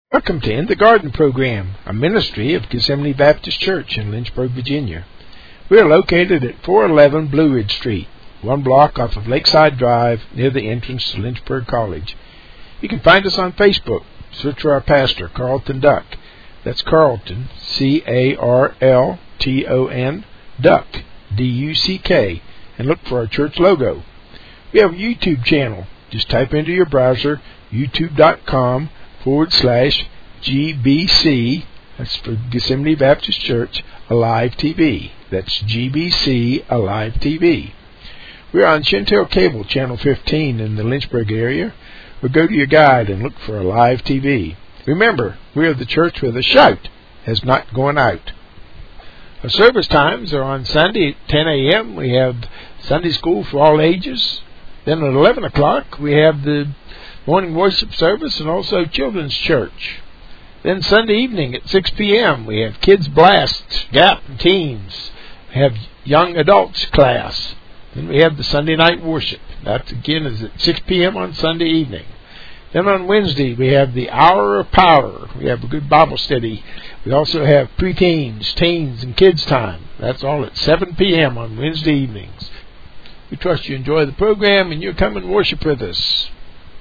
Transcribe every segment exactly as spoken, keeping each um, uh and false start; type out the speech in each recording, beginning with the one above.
Welcome to In the Garden Program, a ministry of Gethsemane Baptist Church in Lynchburg, Virginia. We are located at four eleven Blue Ridge Street, one block off of Lakeside Drive near the entrance to Lynchburg College. You can find us on Facebook. Search for our pastor, Carlton Duck. That's Carlton, C A R L T O N, Duck, D U C K, and look for our church logo. We have a YouTube channel. Just type into your browser youtube.com forward slash GBC, that's for Gethsemane Baptist Church, Alive T V. That's G B C Alive T V. We're on Chantel Cable, Channel fifteen in the Lynchburg area, or go to your guide and look for Alive T V. Remember, we are the church where the shout has not gone out. Our service times are on Sunday at ten a.m. We have Sunday school for all ages. Then at eleven o'clock, we have the morning worship service and also children's church. Then Sunday evening at six p.m. we have Kids Blast, Gap, and Teens. We have Young Adults class. Then we have the Sunday night worship. That again is at six p.m. on Sunday evening. Then on Wednesday we have the Hour of Power. We have a good Bible study. We also have preteens, teens, and kids time. That's all at seven p.m. on Wednesday evenings. We trust you enjoy the program and you'll come and worship with us.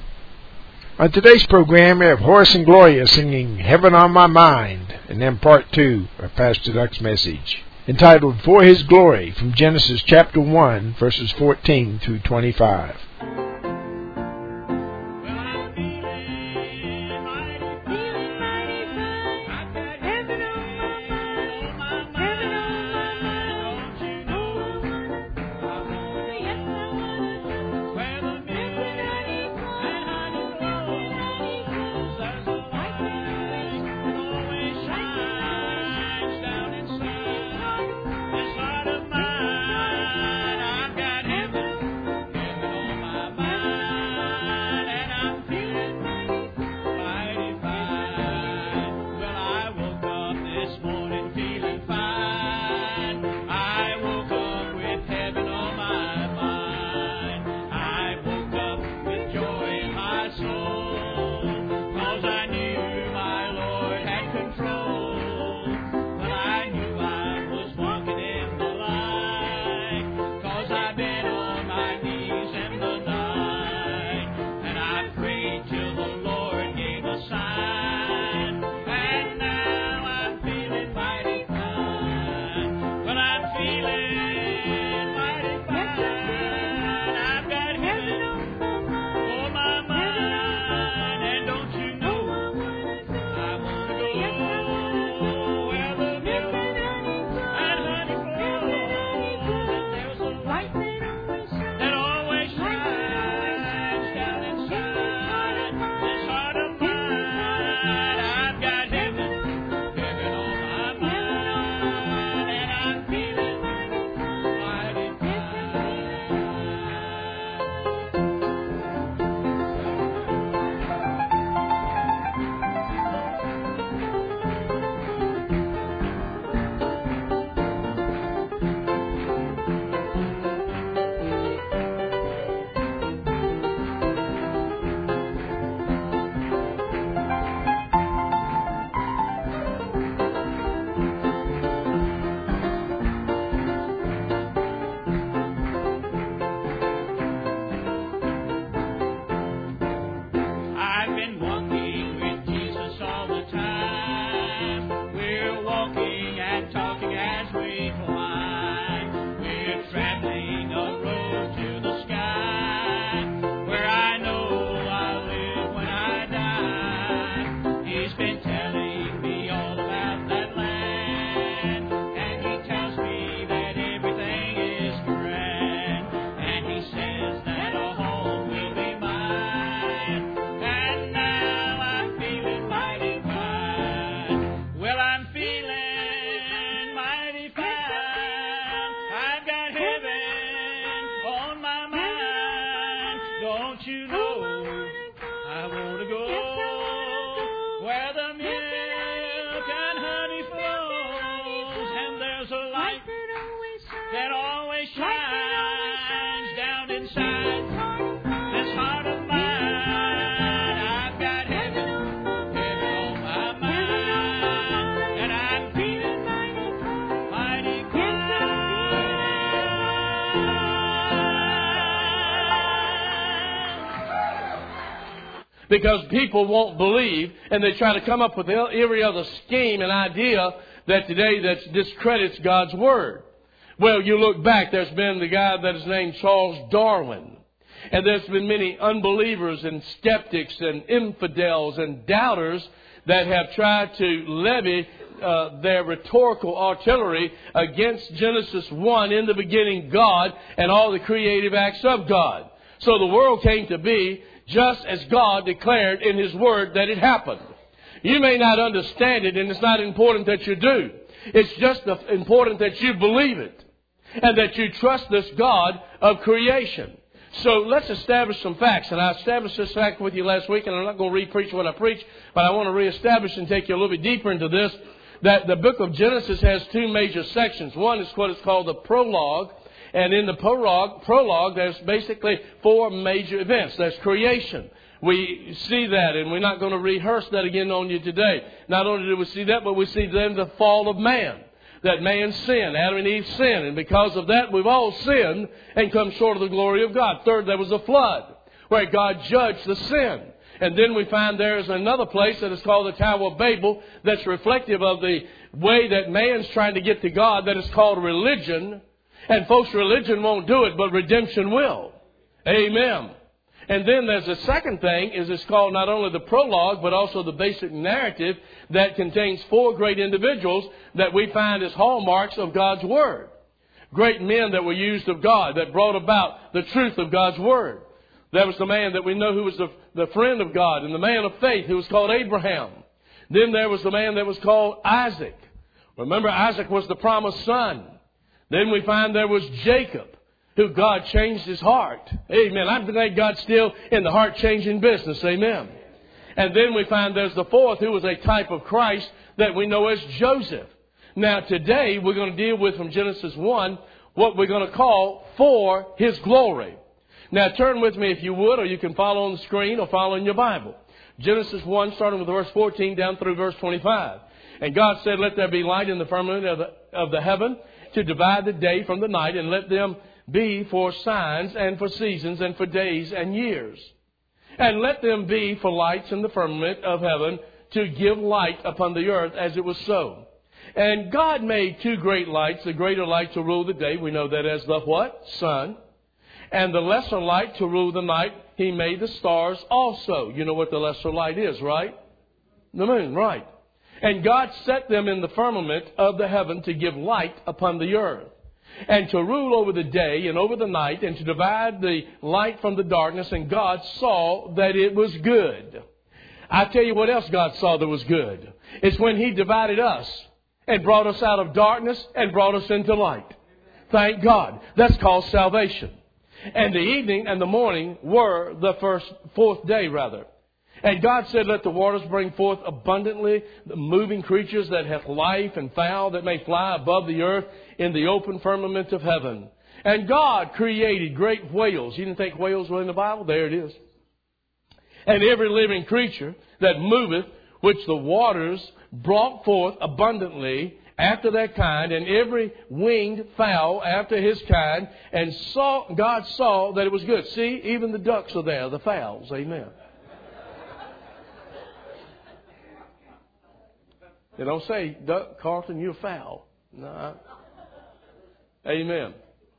On today's program, we have Horace and Gloria singing Heaven on My Mind, and then part two of Pastor Duck's message, entitled For His Glory, from Genesis chapter one, verses fourteen through twenty-five. This heart of mine, I've got heaven, heaven on Because people won't believe, and they try to come up with every other scheme and idea that today that discredits God's Word. Well, you look back, there's been the guy that is named Charles Darwin. And there's been many unbelievers and skeptics and infidels and doubters that have tried to levy uh, their rhetorical artillery against Genesis one, in the beginning God, and all the creative acts of God. So the world came to be just as God declared in His Word that it happened. You may not understand it, and it's not important that you do. It's just important that you believe it and that you trust this God of creation. So let's establish some facts. And I established this fact with you last week, and I'm not going to re-preach what I preached, but I want to reestablish and take you a little bit deeper into this, that the book of Genesis has two major sections. One is what is called the prologue. And in the prologue, prologue, there's basically four major events. There's creation. We see that, and we're not going to rehearse that again on you today. Not only do we see that, but we see then the fall of man. That man sinned, Adam and Eve sinned, and because of that, we've all sinned and come short of the glory of God. Third, there was a flood, where God judged the sin. And then we find there is another place that is called the Tower of Babel that's reflective of the way that man's trying to get to God, that is called religion. And folks, religion won't do it, but redemption will. Amen. And then there's a second thing, is it's called not only the prologue, but also the basic narrative that contains four great individuals that we find as hallmarks of God's Word. Great men that were used of God, that brought about the truth of God's Word. There was the man that we know who was the, the friend of God, and the man of faith who was called Abraham. Then there was the man that was called Isaac. Remember, Isaac was the promised son. Then we find there was Jacob, who God changed his heart. Amen. I think God's still in the heart-changing business. Amen. And then we find there's the fourth, who was a type of Christ that we know as Joseph. Now today we're going to deal with, from Genesis one, what we're going to call For His Glory. Now turn with me if you would, or you can follow on the screen or follow in your Bible. Genesis one, starting with verse fourteen down through verse twenty-five. And God said, let there be light in the firmament of the, of the heaven to divide the day from the night, and let them be for signs and for seasons and for days and years. And let them be for lights in the firmament of heaven to give light upon the earth, as it was so. And God made two great lights, the greater light to rule the day. We know that as the what? Sun. And the lesser light to rule the night. He made the stars also. You know what the lesser light is, right? The moon, right. And God set them in the firmament of the heaven to give light upon the earth, and to rule over the day and over the night, and to divide the light from the darkness. And God saw that it was good. I tell you what else God saw that was good. It's when He divided us and brought us out of darkness and brought us into light. Thank God. That's called salvation. And the evening and the morning were the first, fourth day rather. And God said, let the waters bring forth abundantly the moving creatures that have life, and fowl that may fly above the earth in the open firmament of heaven. And God created great whales. You didn't think whales were in the Bible? There it is. And every living creature that moveth, which the waters brought forth abundantly after their kind, and every winged fowl after his kind. And saw, God saw that it was good. See, even the ducks are there, the fowls. Amen. They don't say, Duck, Carlton, you're foul. No. Amen.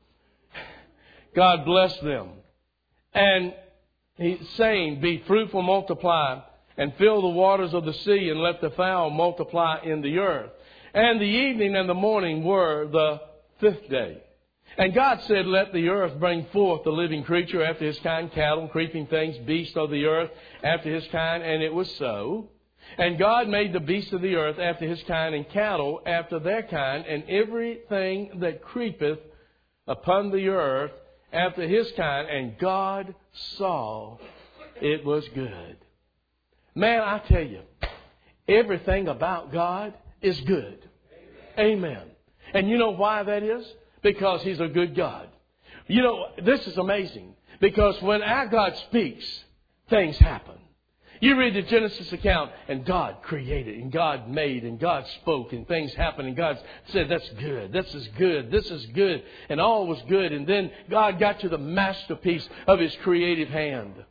God bless them. And He's saying, be fruitful, multiply, and fill the waters of the sea, and let the fowl multiply in the earth. And the evening and the morning were the fifth day. And God said, let the earth bring forth the living creature after his kind, cattle, creeping things, beasts of the earth after his kind. And it was so. And God made the beasts of the earth after his kind, and cattle after their kind, and everything that creepeth upon the earth after his kind. And God saw it was good. Man, I tell you, everything about God is good. Amen. And you know why that is? Because He's a good God. You know, this is amazing. Because when our God speaks, things happen. You read the Genesis account, and God created, and God made, and God spoke, and things happened, and God said, that's good, this is good, this is good, and all was good. And then God got to the masterpiece of His creative hand.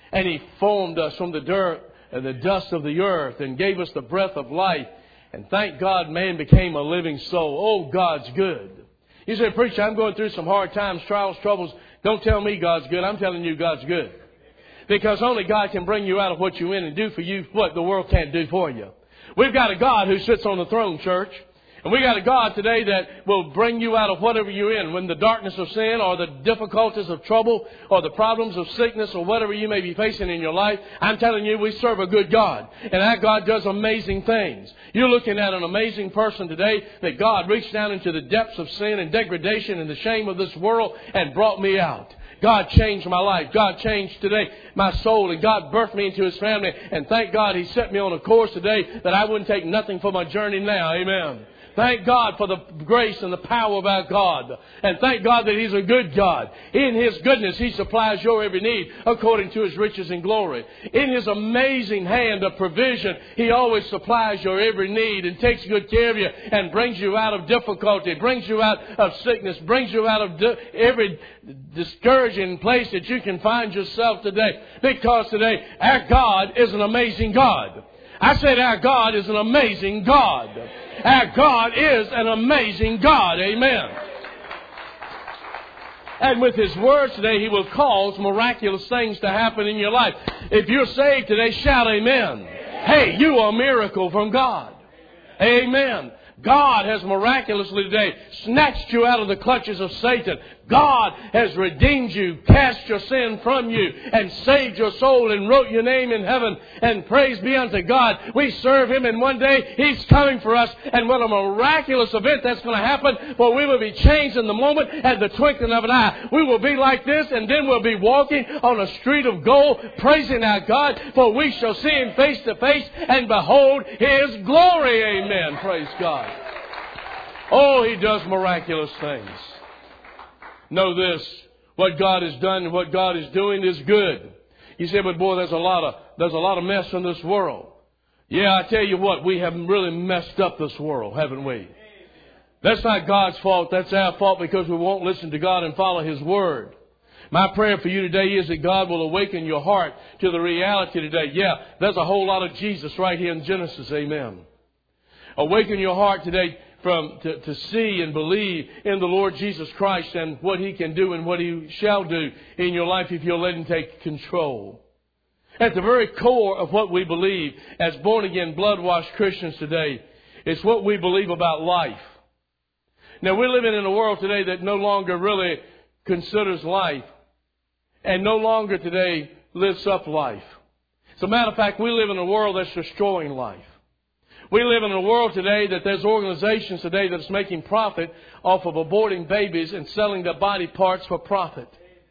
And He formed us from the dirt and the dust of the earth and gave us the breath of life. And thank God man became a living soul. Oh, God's good. You say, preacher, I'm going through some hard times, trials, troubles. Don't tell me God's good. I'm telling you God's good. Because only God can bring you out of what you're in and do for you what the world can't do for you. We've got a God who sits on the throne, church. And we got a God today that will bring you out of whatever you're in. When the darkness of sin or the difficulties of trouble or the problems of sickness or whatever you may be facing in your life, I'm telling you, we serve a good God. And that God does amazing things. You're looking at an amazing person today that God reached down into the depths of sin and degradation and the shame of this world and brought me out. God changed my life. God changed today my soul. And God birthed me into His family. And thank God He set me on a course today that I wouldn't take nothing for my journey now. Amen. Thank God for the grace and the power of our God. And thank God that He's a good God. In His goodness, He supplies your every need according to His riches and glory. In His amazing hand of provision, He always supplies your every need and takes good care of you and brings you out of difficulty, brings you out of sickness, brings you out of di- every discouraging place that you can find yourself today. Because today, our God is an amazing God. I said our God is an amazing God. Our God is an amazing God. Amen. And with His words today, He will cause miraculous things to happen in your life. If you're saved today, shout amen. Hey, you are a miracle from God. Amen. God has miraculously today snatched you out of the clutches of Satan. God has redeemed you, cast your sin from you, and saved your soul and wrote your name in heaven. And praise be unto God. We serve Him, and one day He's coming for us. And what a miraculous event that's going to happen, for we will be changed in the moment at the twinkling of an eye. We will be like this, and then we'll be walking on a street of gold, praising our God, for we shall see Him face to face and behold His glory. Amen. Praise God. Oh, He does miraculous things. Know this, what God has done and what God is doing is good. You say, but boy, there's a lot of, there's a lot of mess in this world. Yeah, I tell you what, we have really messed up this world, haven't we? That's not God's fault. That's our fault because we won't listen to God and follow His Word. My prayer for you today is that God will awaken your heart to the reality today. Yeah, there's a whole lot of Jesus right here in Genesis. Amen. Awaken your heart today from to, to see and believe in the Lord Jesus Christ and what He can do and what He shall do in your life if you'll let Him take control. At the very core of what we believe as born-again, blood-washed Christians today, it's what we believe about life. Now, we're living in a world today that no longer really considers life and no longer today lifts up life. As a matter of fact, we live in a world that's destroying life. We live in a world today that there's organizations today that's making profit off of aborting babies and selling their body parts for profit.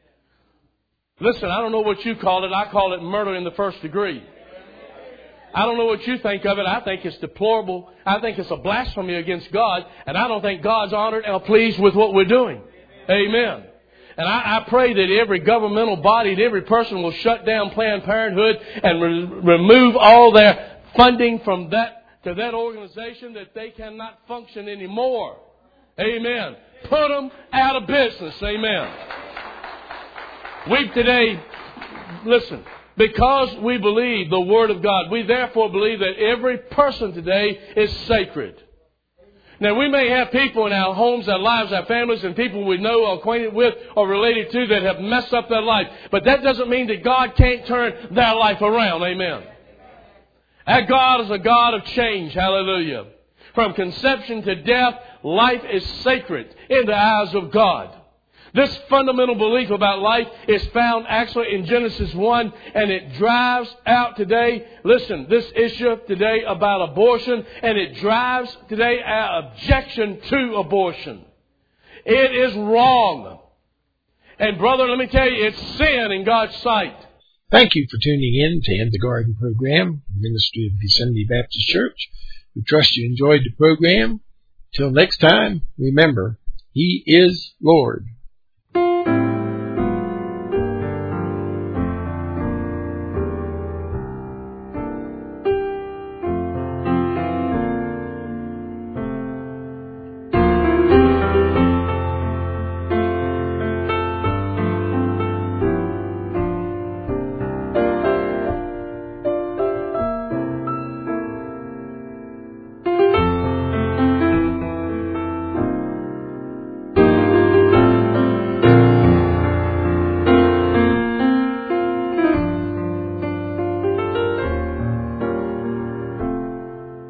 Listen, I don't know what you call it. I call it murder in the first degree. I don't know what you think of it. I think it's deplorable. I think it's a blasphemy against God. And I don't think God's honored or pleased with what we're doing. Amen. And I, I pray that every governmental body and every person will shut down Planned Parenthood and re- remove all their funding from that to that organization, that they cannot function anymore. Amen. Put them out of business. Amen. We today, listen, because we believe the Word of God, we therefore believe that every person today is sacred. Now, we may have people in our homes, our lives, our families, and people we know or acquainted with or related to that have messed up their life. But that doesn't mean that God can't turn their life around. Amen. Our God is a God of change. Hallelujah. From conception to death, life is sacred in the eyes of God. This fundamental belief about life is found actually in Genesis one, and it drives out today, listen, this issue today about abortion, and it drives today our objection to abortion. It is wrong. And brother, let me tell you, it's sin in God's sight. Thank you for tuning in to In the Garden program, Ministry of Gethsemane Baptist Church. We trust you enjoyed the program. Till next time, remember, He is Lord.